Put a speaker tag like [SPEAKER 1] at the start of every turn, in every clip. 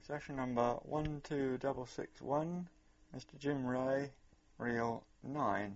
[SPEAKER 1] Session number 12661, Mr. Jim Ray, reel 9.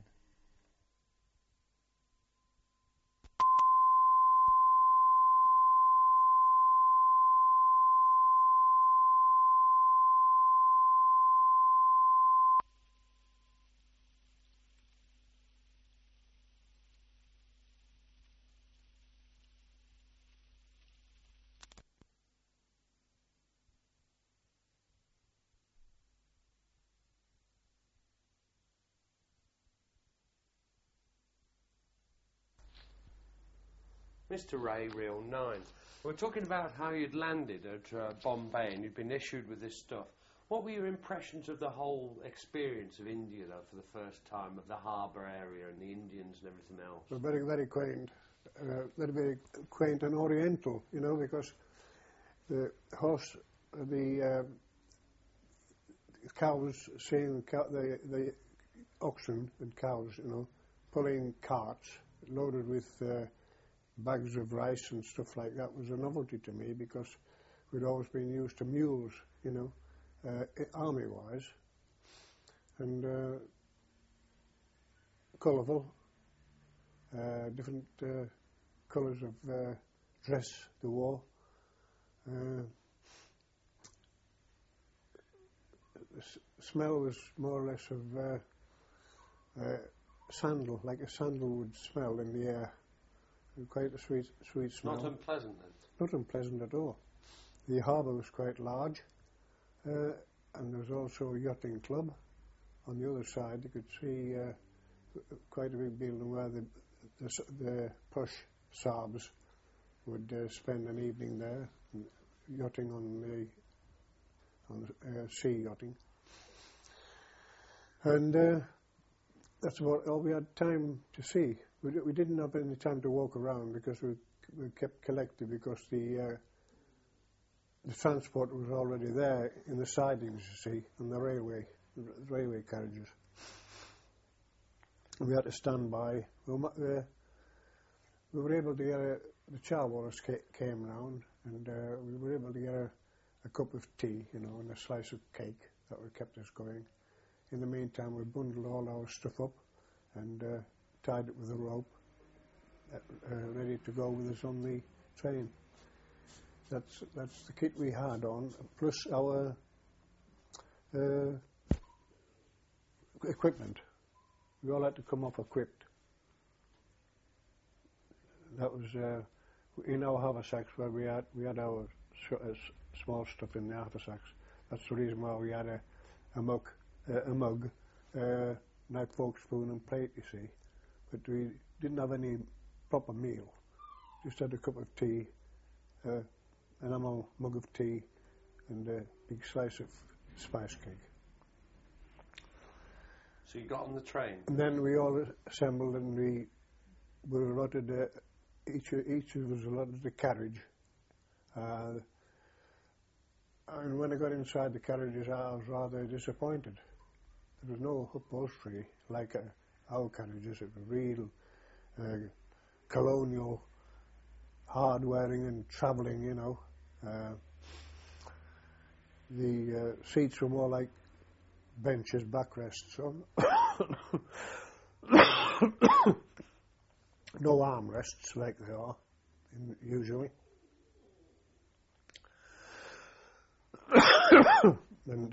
[SPEAKER 2] Mr. Ray, reel 9. We're talking about how you'd landed at Bombay and you'd been issued with this stuff. What were your impressions of the whole experience of India, though, for the first time, of the harbour area and the Indians and everything else?
[SPEAKER 3] It was very, very quaint. Very quaint and oriental, you know, because the horse, the cows, seeing the oxen and cows, you know, pulling carts loaded with bags of rice and stuff like that was a novelty to me, because we'd always been used to mules, you know, army-wise, and colourful, different colours of dress they wore. The smell was more or less of sandal, like a sandalwood smell in the air. Quite a sweet smell.
[SPEAKER 2] Not unpleasant then?
[SPEAKER 3] Not unpleasant at all. The harbour was quite large, and there was also a yachting club. On the other side you could see quite a big building where the posh Saabs would spend an evening there, yachting on the sea yachting. And that's about all we had time to see. We didn't have any time to walk around because we kept collected, because the transport was already there in the sidings, you see, on the railway carriages. And we had to stand by. We were able to get the charwoalers came round, and we were able to get a cup of tea, you know, and a slice of cake. That would kept us going. In the meantime, we bundled all our stuff up and tied it with a rope, ready to go with us on the train. That's the kit we had on, plus our equipment. We all had to come off equipped. That was in our haversacks, where we had our small stuff in the haversacks. That's the reason why we had a mug, knife, fork, spoon and plate, you see. But we didn't have any proper meal. Just had a cup of tea, an enamel mug of tea, and a big slice of spice cake.
[SPEAKER 2] So you got on the train? And
[SPEAKER 3] then we all assembled, and we were allotted, each of us allotted a carriage. And when I got inside the carriages, I was rather disappointed. There was no upholstery like our carriages. It was real colonial, hard-wearing and travelling, you know. The seats were more like benches, backrests on. No armrests like they are usually. And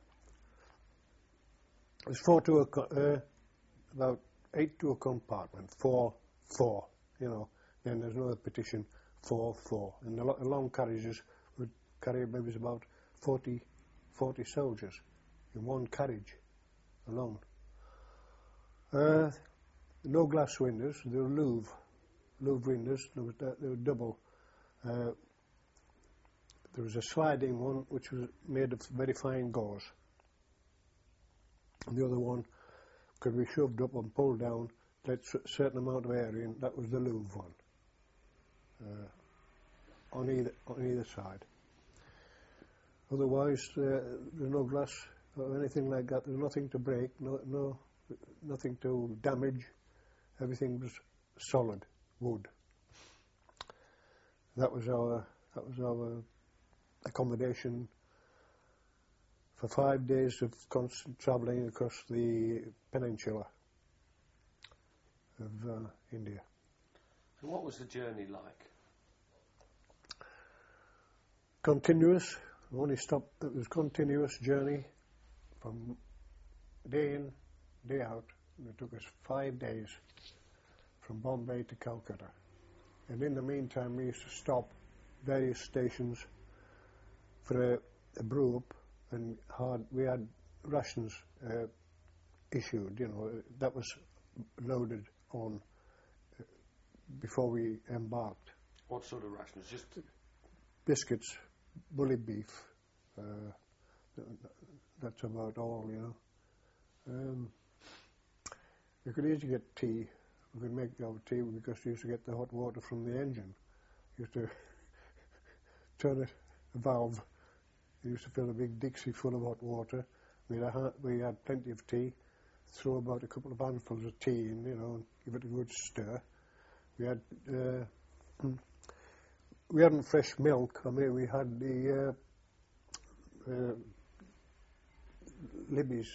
[SPEAKER 3] there's about 8 to a compartment, 4, you know. Then there's another partition, 4. And the long carriages would carry maybe about 40 soldiers in one carriage alone. No glass windows, they were Louvre windows. They were double. There was a sliding one which was made of very fine gauze. And the other one could be shoved up and pulled down, let a certain amount of air in. That was the Louvre one. On either side. Otherwise, there's no glass or anything like that. There's nothing to break, nothing to damage. Everything was solid wood. That was our accommodation for 5 days of constant travelling across the peninsula of India.
[SPEAKER 2] And what was the journey like?
[SPEAKER 3] Continuous. We only stopped. It was continuous journey from day in, day out. It took us 5 days from Bombay to Calcutta. And in the meantime, we used to stop various stations for a brew up, and we had rations issued. You know, that was loaded on before we embarked.
[SPEAKER 2] What sort of rations? Just
[SPEAKER 3] Biscuits, bully beef. That's about all, you know. We could easily get tea. We could make our tea because we used to get the hot water from the engine. We used to turn a valve. We used to fill a big Dixie full of hot water. We had plenty of tea. Throw about a couple of handfuls of tea in, you know, and give it a good stir. We hadn't fresh milk. I mean, we had the Libby's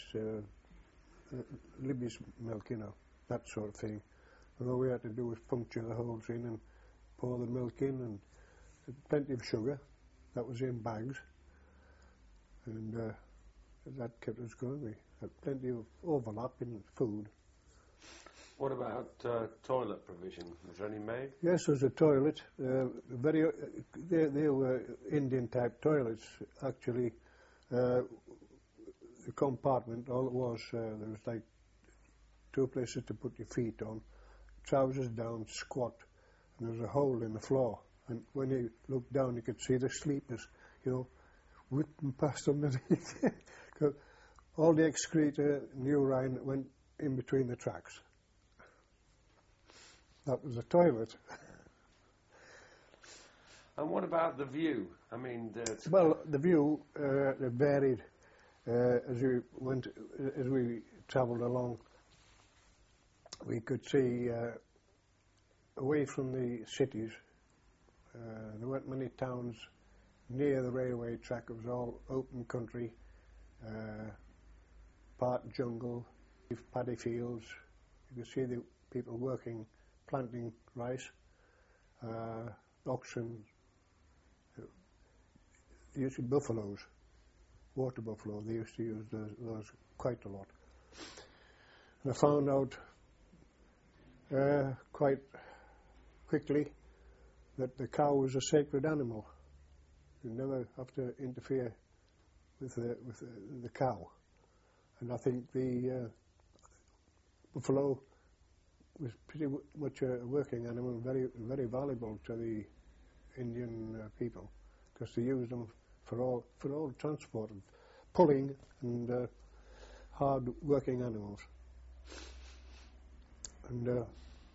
[SPEAKER 3] milk, you know, that sort of thing. And all we had to do was puncture the holes in and pour the milk in, and plenty of sugar. That was in bags, and that kept us going. We had plenty of overlap in food.
[SPEAKER 2] what about toilet provision? Was there any made?
[SPEAKER 3] Yes, there was a toilet. They were Indian type toilets. Actually, the compartment, all it was, there was like 2 places to put your feet on, trousers down, squat, and there was a hole in the floor. And when you looked down, you could see the sleepers, you know, whipping past underneath. 'Cause all the excreta and urine went in between the tracks. That was a toilet.
[SPEAKER 2] And what about the view? I mean,
[SPEAKER 3] Well, the view it varied as we travelled along. We could see away from the cities. There weren't many towns near the railway track. It was all open country, part jungle, paddy fields. You could see the people working, planting rice, oxen. Usually buffaloes, water buffalo. They used to use those quite a lot. And I found out quite quickly that the cow was a sacred animal. You never have to interfere with the cow. And I think the buffalo was pretty much a working animal, very, very valuable to the Indian people, because they used them for all transport, pulling and hard working animals. And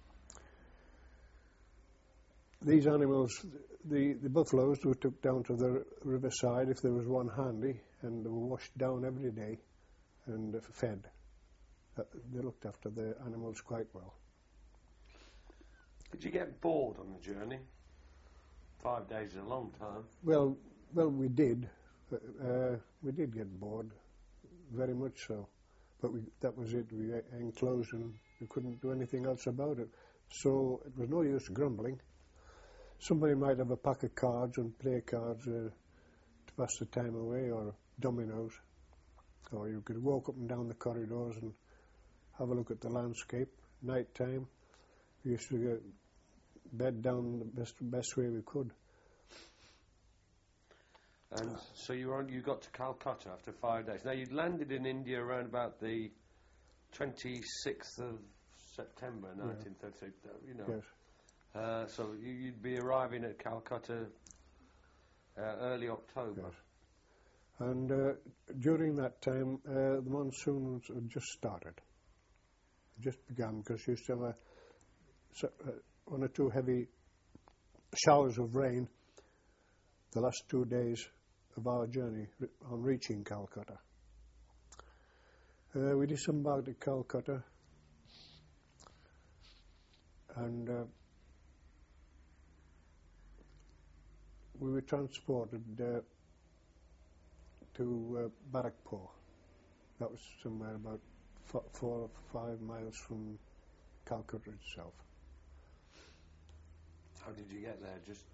[SPEAKER 3] these animals, the buffaloes, were took down to the riverside if there was one handy, and they were washed down every day and fed. They looked after the animals quite well.
[SPEAKER 2] did you get bored on the journey? 5 days is a long time.
[SPEAKER 3] Well, we did. We did get bored, very much so. But that was it. We were enclosed and we couldn't do anything else about it. So it was no use grumbling. Somebody might have a pack of cards and play cards to pass the time away, or dominoes. Or you could walk up and down the corridors and have a look at the landscape. Night time, we used to get bed down the best way we could.
[SPEAKER 2] And so you got to Calcutta after 5 days. Now, you'd landed in India around about the 26th of September 1933, you know.
[SPEAKER 3] Yes.
[SPEAKER 2] So you'd be arriving at Calcutta early October.
[SPEAKER 3] Yes. And during that time, the monsoons had just started. It just began, because you used to have one or two heavy showers of rain the last 2 days of our journey on reaching Calcutta. We disembarked at Calcutta, and we were transported to to Barrackpore. That was somewhere about 4 or 5 miles from Calcutta itself.
[SPEAKER 2] How did you get there? Just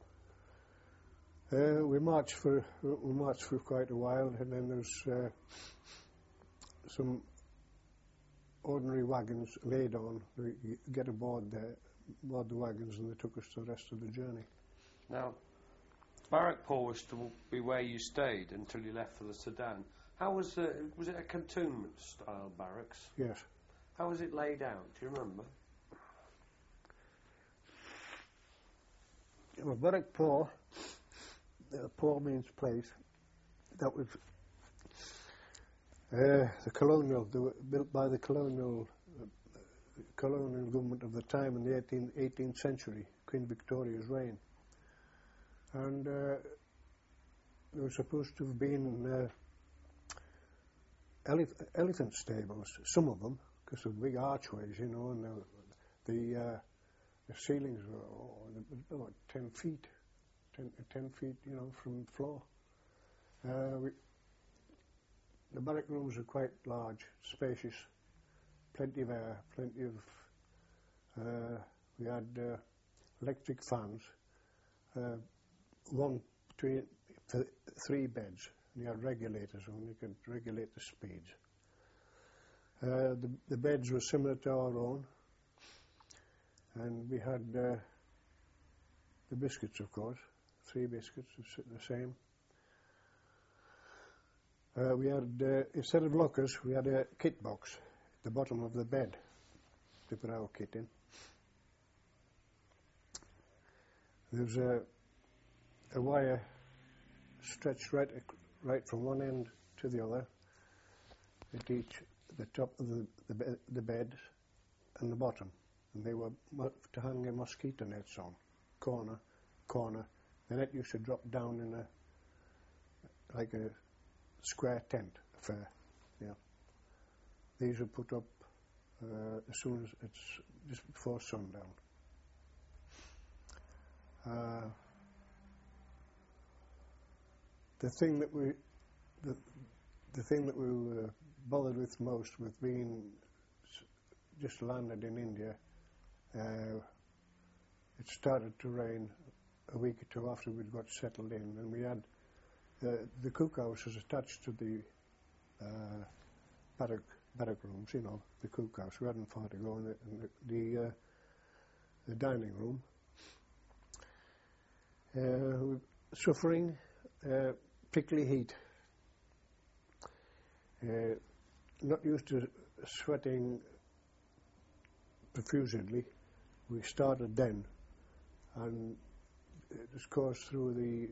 [SPEAKER 3] We marched for quite a while, and then there's some ordinary wagons laid on. We get aboard there, aboard the wagons, and they took us to the rest of the journey.
[SPEAKER 2] now, Barrackpore was to be where you stayed until you left for the Sudan. How was it a cantonment style barracks?
[SPEAKER 3] Yes.
[SPEAKER 2] How was it laid out? Do you remember?
[SPEAKER 3] Well, Barrackpore, Pore means place. That was the colonial. They were built by the colonial government of the time in the 18th century, Queen Victoria's reign. And they were supposed to have been elephant stables, some of them, because of big archways, you know, and the ceilings were about 10 feet, 10 feet, you know, from the floor. The barrack rooms are quite large, spacious, plenty of air, plenty of. We had electric fans, one between 3 beds. And you had regulators on. You could regulate the speeds. The beds were similar to our own, and we had the biscuits, of course, 3 biscuits, the same. We had, instead of lockers, we had a kit box at the bottom of the bed to put our kit in. There was a wire stretched right from one end to the other at the top of the bed and the bottom, and they were to hang their mosquito nets on, corner. The net used to drop down in like a square tent affair. Yeah. These were put up as soon as it's just before sundown. The thing that we were bothered with most, with being just landed in India, it started to rain a week or two after we'd got settled in, and we had the cookhouse was attached to the barrack rooms, you know, the cookhouse. We hadn't far to go in the dining room. Suffering prickly heat. Not used to sweating profusely. We started then, and it was caused through the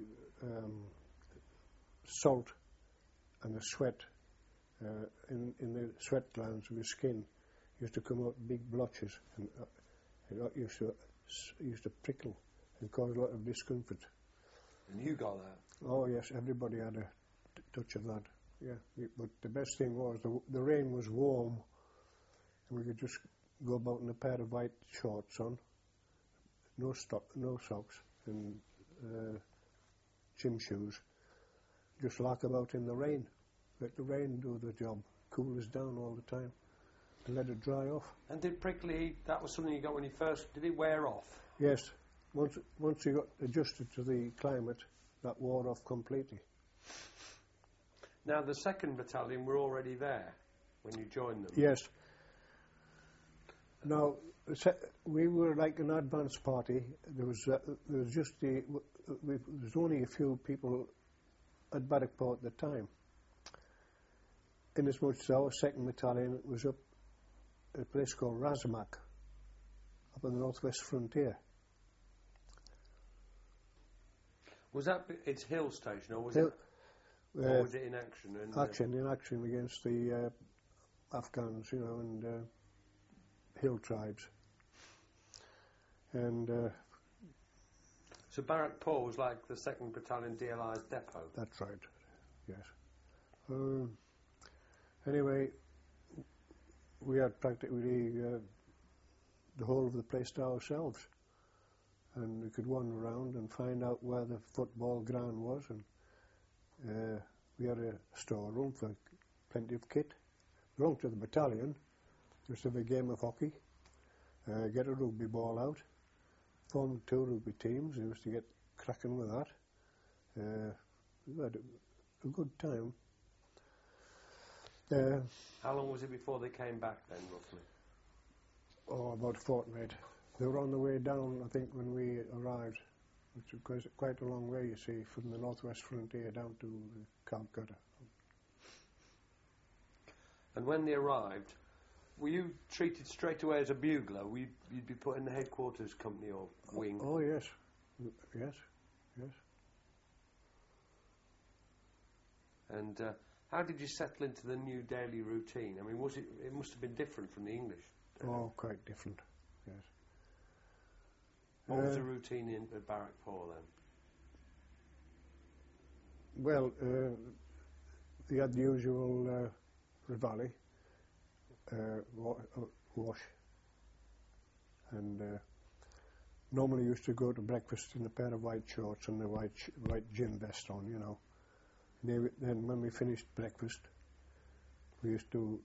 [SPEAKER 3] salt and the sweat in the sweat glands of your skin. Used to come out big blotches, and it used to prickle and cause a lot of discomfort.
[SPEAKER 2] And you got that?
[SPEAKER 3] Oh yes, everybody had a touch of that. Yeah, but the best thing was the rain was warm, and we could just go about in a pair of white shorts on, no socks, and gym shoes. Just lark about in the rain. Let the rain do the job. Cool us down all the time, and let it dry off.
[SPEAKER 2] And did prickly heat, that was something you got when you first, did it wear off?
[SPEAKER 3] Yes. Once you got adjusted to the climate, that wore off completely.
[SPEAKER 2] Now, the 2nd Battalion were already there when you joined them?
[SPEAKER 3] Yes. Now, we were like an advance party. There was only a few people at Barrackpore at the time. Inasmuch as our 2nd Battalion was up at a place called Razmak, up on the northwest frontier.
[SPEAKER 2] Was that its hill station, or was it in action?
[SPEAKER 3] In action against the Afghans, you know, and hill tribes. And
[SPEAKER 2] so Barrackpore was like the 2nd Battalion DLI's depot?
[SPEAKER 3] That's right, yes. Anyway, we had practically the whole of the place to ourselves, and we could wander around and find out where the football ground was, and we had a storeroom for plenty of kit. Belonged to the battalion. Used to have a game of hockey. Get a rugby ball out. Formed 2 rugby teams. We used to get cracking with that. We had a good time.
[SPEAKER 2] How long was it before they came back then, roughly?
[SPEAKER 3] Oh, about a fortnight. They were on the way down, I think, when we arrived, which was quite a long way, you see, from the northwest frontier down to Calcutta.
[SPEAKER 2] And when they arrived, were you treated straight away as a bugler? You'd be put in the headquarters company or wing?
[SPEAKER 3] Oh, yes. Yes.
[SPEAKER 2] And how did you settle into the new daily routine? I mean, it must have been different from the English.
[SPEAKER 3] Oh, quite different, yes.
[SPEAKER 2] What was the routine at Barrack 4 then?
[SPEAKER 3] Well, they had the usual reveille, wash, and normally used to go to breakfast in a pair of white shorts and a white gym vest on, you know. Then when we finished breakfast, we used to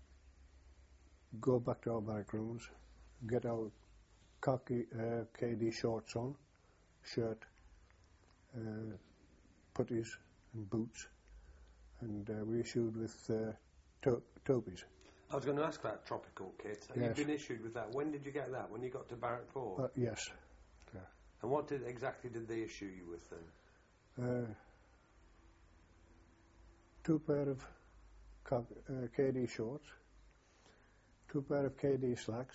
[SPEAKER 3] go back to our barrack rooms, get our khaki KD shorts on, shirt, puttees and boots, and we issued with topies.
[SPEAKER 2] I was going to ask that tropical kit.
[SPEAKER 3] Yes.
[SPEAKER 2] You've been issued with that. When did you get that? When you got to Barrack 4?
[SPEAKER 3] Yes. Yeah.
[SPEAKER 2] And what exactly did they issue you with then?
[SPEAKER 3] 2 pair of KD shorts, 2 pair of KD slacks,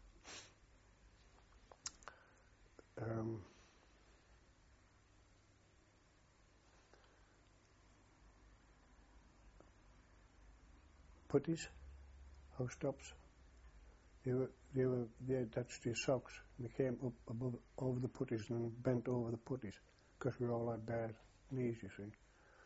[SPEAKER 3] puttees, house tops. They attached to your socks. They came up over the puttees and bent over the puttees because we all had bare knees, you see.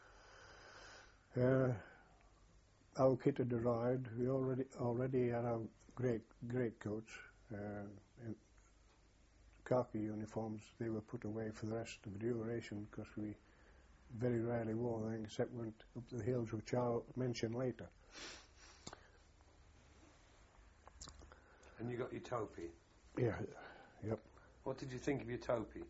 [SPEAKER 3] Our kit had arrived. We already had our great coats, and khaki uniforms. They were put away for the rest of the duration because we very rarely wore them except went up the hills, which I'll mention later.
[SPEAKER 2] And you got your topi?
[SPEAKER 3] Yeah, yep.
[SPEAKER 2] What did you think of your topi?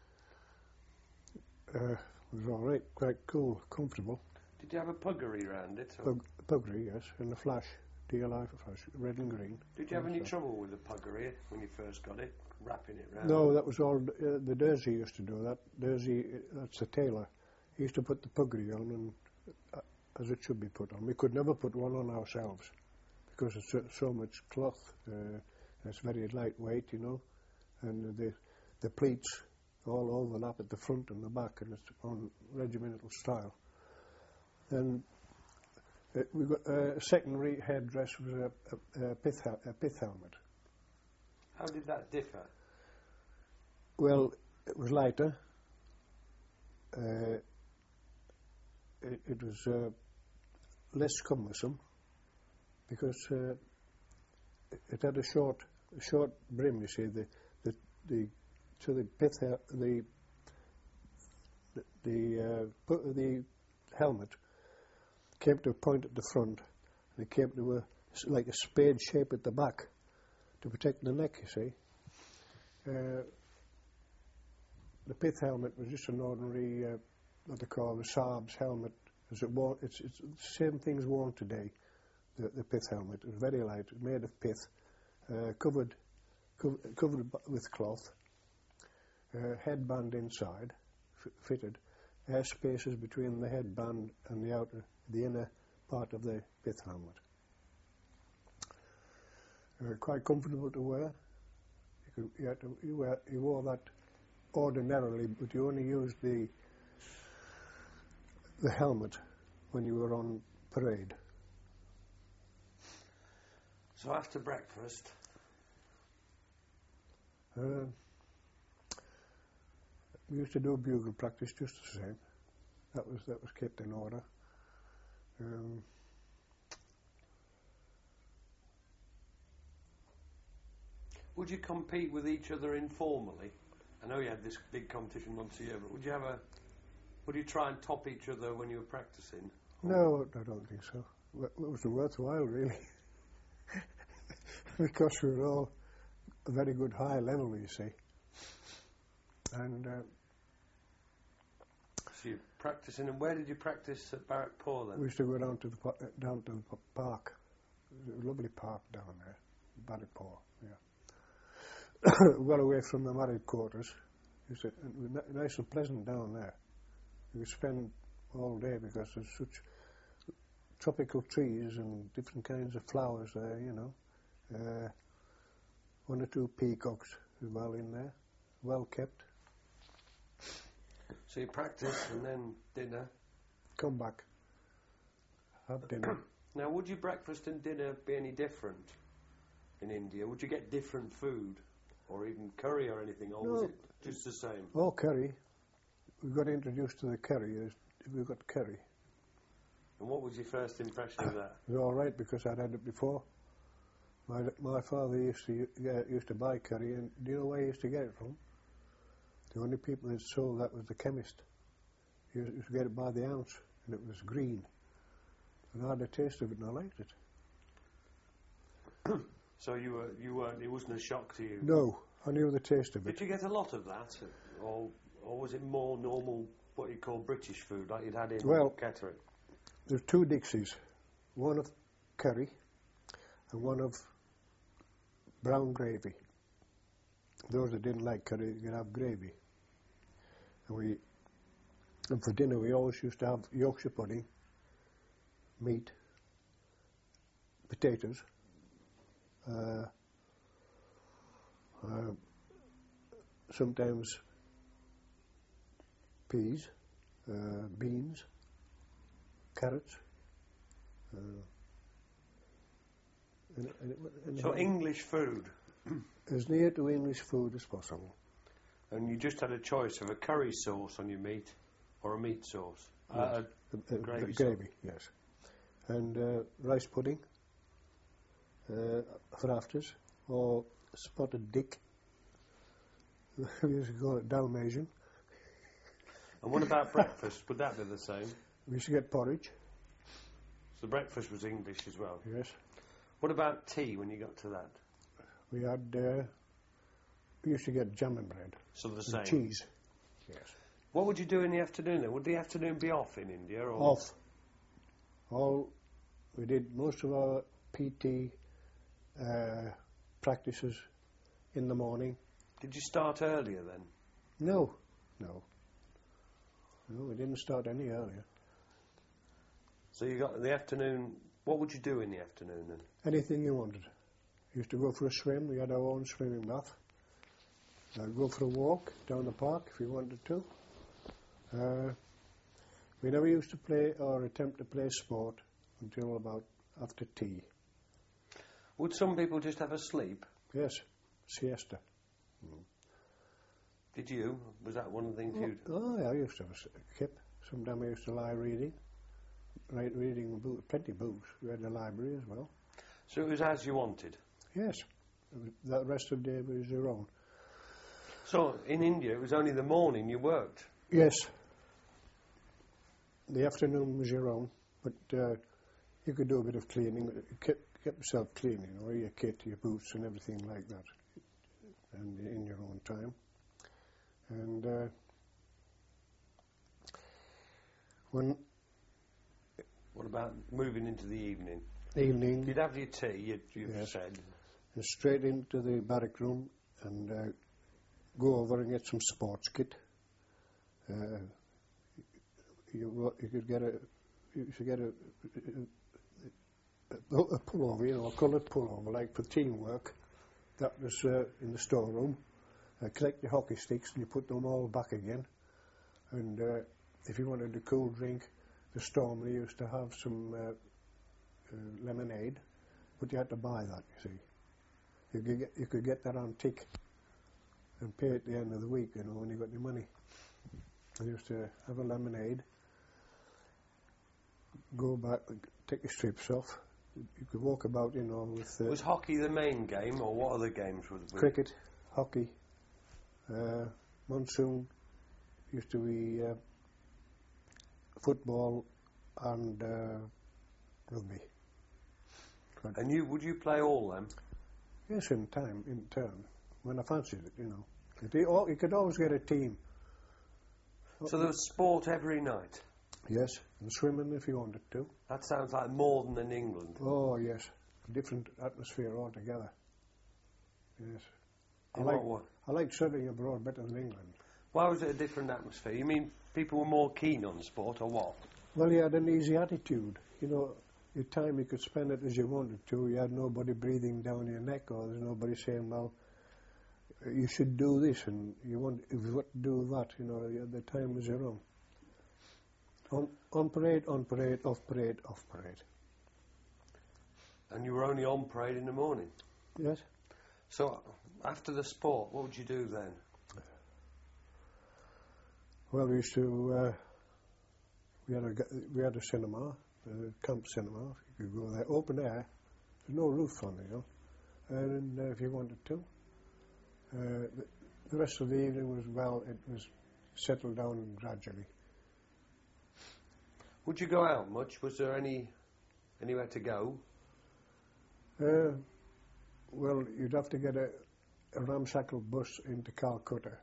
[SPEAKER 3] It was all right, quite cool, comfortable.
[SPEAKER 2] Did you have a puggery round it?
[SPEAKER 3] Puggery, yes, and a flash, DLI for flash, red and green.
[SPEAKER 2] Did you have any trouble with the puggery when you first got it, wrapping it round?
[SPEAKER 3] No, that was all, the Dersey used to do that. Dersey, that's the tailor. He used to put the puggery on and as it should be put on. We could never put one on ourselves because it's so much cloth. It's very lightweight, you know, and the pleats all overlap at the front and the back, and it's on regimental style. And we got a secondary headdress was a pith helmet.
[SPEAKER 2] How did that differ?
[SPEAKER 3] Well, it was lighter. It was less cumbersome because it had a short brim. You see, the helmet came to a point at the front, and it came to like a spade shape at the back to protect the neck. You see, the pith helmet was just an ordinary what they call the Saab's helmet. As it's the same things worn today. The pith helmet. It was very light, made of pith, covered with cloth, headband inside, fitted, air spaces between the headband and the inner part of the pith helmet. Quite comfortable to wear. You wore that ordinarily, but you only used the helmet when you were on parade.
[SPEAKER 2] So after breakfast,
[SPEAKER 3] we used to do bugle practice just the same. That was kept in order.
[SPEAKER 2] would you compete with each other informally? I know you had this big competition once a year, but would you have Would you try and top each other when you were practicing?
[SPEAKER 3] No, I don't think so. It was worthwhile, really, because we were all a very good high level, you see. And
[SPEAKER 2] So you're practicing, and where did you practice at Barrackpore then?
[SPEAKER 3] we used to go down to the park. There's a lovely park down there, Barrackpore, yeah. Well away from the married quarters. It was nice and pleasant down there. You could spend all day because there's such tropical trees and different kinds of flowers there, you know. One or two peacocks as well in there, well kept.
[SPEAKER 2] So you practice and then dinner.
[SPEAKER 3] Come back, have dinner.
[SPEAKER 2] Now, would your breakfast and dinner be any different in India? Would you get different food, or even curry or anything, or was
[SPEAKER 3] No.
[SPEAKER 2] it just the same?
[SPEAKER 3] Oh, curry. We got introduced to the curry. We got curry.
[SPEAKER 2] And what was your first impression of that?
[SPEAKER 3] It was all right because I'd had it before. My father used to buy curry, and do you know where he used to get it from? The only people that sold that was the chemist. He used to get it by the ounce, and it was green. And I had a taste of it, and I liked it.
[SPEAKER 2] So you weren't. It wasn't a shock to you.
[SPEAKER 3] No, I knew the taste of it.
[SPEAKER 2] Did you get a lot of that, or was it more normal, what you call British food, like you'd had in Kettering?
[SPEAKER 3] There's two Dixies, one of curry and one of brown gravy. Those that didn't like curry could have gravy. And for dinner we always used to have Yorkshire pudding, meat, potatoes, sometimes peas, beans, carrots.
[SPEAKER 2] So English food.
[SPEAKER 3] As near to English food as possible.
[SPEAKER 2] And you just had a choice of a curry sauce on your meat or a meat sauce?
[SPEAKER 3] Yes.
[SPEAKER 2] Gravy sauce.
[SPEAKER 3] Gravy, yes. And rice pudding for afters, or spotted dick. We used to call it Dalmatian.
[SPEAKER 2] And what about breakfast? Would that be the same?
[SPEAKER 3] We used to get porridge.
[SPEAKER 2] So breakfast was English as well?
[SPEAKER 3] Yes.
[SPEAKER 2] What about tea when you got to that?
[SPEAKER 3] We had, we used to get jam and bread.
[SPEAKER 2] So the
[SPEAKER 3] and
[SPEAKER 2] same?
[SPEAKER 3] Cheese. Yes.
[SPEAKER 2] What would you do in the afternoon then? Would the afternoon be off in India? Or?
[SPEAKER 3] Off. We did most of our PT practices in the morning.
[SPEAKER 2] Did you start earlier then?
[SPEAKER 3] No, we didn't start any earlier.
[SPEAKER 2] So you got in the afternoon. What would you do in the afternoon then?
[SPEAKER 3] Anything you wanted. Used to go for a swim. We had our own swimming bath. Go for a walk down the park if you wanted to. We never used to play or attempt to play sport until about after tea.
[SPEAKER 2] Would some people just have a sleep?
[SPEAKER 3] Yes, siesta.
[SPEAKER 2] Did you? Was that one of the things you'd...
[SPEAKER 3] Oh, yeah, I used to have a kip. Sometimes I used to lie reading. Reading plenty of books. We had a library as well.
[SPEAKER 2] So it was as you wanted?
[SPEAKER 3] Yes. The rest of the day was your own.
[SPEAKER 2] So in India, it was only the morning you worked?
[SPEAKER 3] Yes. The afternoon was your own, but you could do a bit of cleaning. Keep yourself clean, you know, your kit, your boots and everything like that, and in your own time. And
[SPEAKER 2] What about moving into the evening?
[SPEAKER 3] evening,
[SPEAKER 2] You'd have your tea, you've
[SPEAKER 3] Yes.
[SPEAKER 2] said.
[SPEAKER 3] and straight into the barrack room and go over and get some sports kit. You should get a pullover, you know, a coloured pullover, like for teamwork. That was in the storeroom. Collect your hockey sticks and you put them all back again. And if you wanted a cool drink, the Stormley used to have some lemonade, but you had to buy that, you see. You could get that on tick and pay at the end of the week, you know, when you got your money. I used to have a lemonade, go back, take your strips off. You could walk about, you know, with...
[SPEAKER 2] Was hockey the main game, or what other games were there?
[SPEAKER 3] Cricket, hockey, monsoon used to be football and rugby.
[SPEAKER 2] And would you play all them?
[SPEAKER 3] Yes, in turn, when I fancied it, you know. You could always get a team.
[SPEAKER 2] So there was sport every night?
[SPEAKER 3] Yes, and swimming if you wanted to.
[SPEAKER 2] That sounds like more than in England.
[SPEAKER 3] Oh, yes. Different atmosphere altogether. Yes. I like serving abroad better than England.
[SPEAKER 2] Why was it a different atmosphere? You mean people were more keen on sport, or what?
[SPEAKER 3] Well, you had an easy attitude. You know, your time you could spend it as you wanted to. You had nobody breathing down your neck, or there's nobody saying, well, you should do this, and if you want to do that, you know, the time was your own. On parade, off parade, off parade.
[SPEAKER 2] And you were only on parade in the morning?
[SPEAKER 3] Yes.
[SPEAKER 2] So, after the sport, what would you do then?
[SPEAKER 3] Well, we used to, we had a cinema, a camp cinema. You could go there, open air, there's no roof on it, you know. And if you wanted to. The rest of the evening was, well, it was settled down gradually.
[SPEAKER 2] Would you go out much? Was there anywhere to go?
[SPEAKER 3] Well, you'd have to get a ramshackle bus into Calcutta.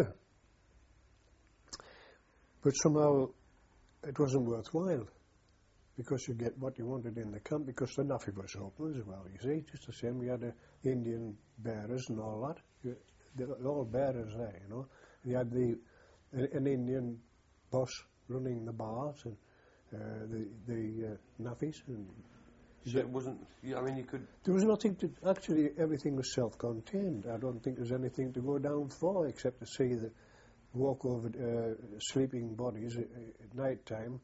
[SPEAKER 3] But somehow it wasn't worthwhile because you get what you wanted in the camp because the NAAFI was open as well, you see, just the same. We had the Indian bearers and all that. They're all bearers there, you know. You had an Indian boss running the bars and the NAAFIs. And
[SPEAKER 2] so it wasn't, I mean, you could...
[SPEAKER 3] There was nothing to... Actually, everything was self-contained. I don't think there's anything to go down for except to see the walk over sleeping bodies at night time,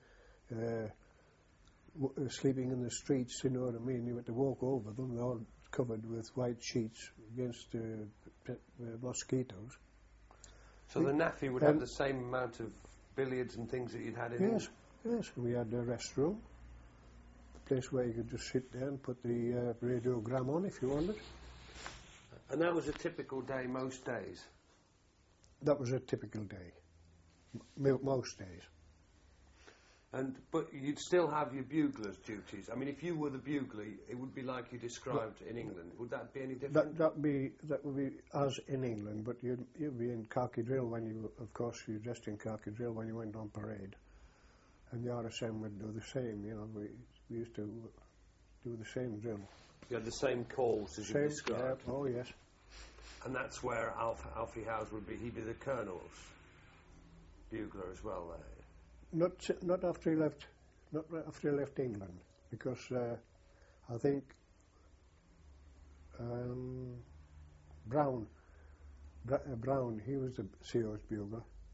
[SPEAKER 3] sleeping in the streets, you know what I mean? You had to walk over them, they're all covered with white sheets against mosquitoes.
[SPEAKER 2] So the NAAFI would have the same amount of billiards and things that you'd had in England?
[SPEAKER 3] Yes, we had a restroom, a place where you could just sit there and put the radiogram on if you wanted.
[SPEAKER 2] And that was a typical day most days?
[SPEAKER 3] That was a typical day, most days.
[SPEAKER 2] But you'd still have your bugler's duties. I mean, if you were the bugler, it would be like you described in England. Would that be any different?
[SPEAKER 3] That would be as in England, but you'd be in khaki drill when you, of course, you dressed in khaki drill when you went on parade. And the RSM would do the same, you know, we used to do the same drill.
[SPEAKER 2] You had the same calls as you described?
[SPEAKER 3] Yeah, oh yes.
[SPEAKER 2] And that's where Alfie Howes would be, he'd be the colonel's bugler as well there?
[SPEAKER 3] Not after he left England, because I think Brown, he was the CO's bugler,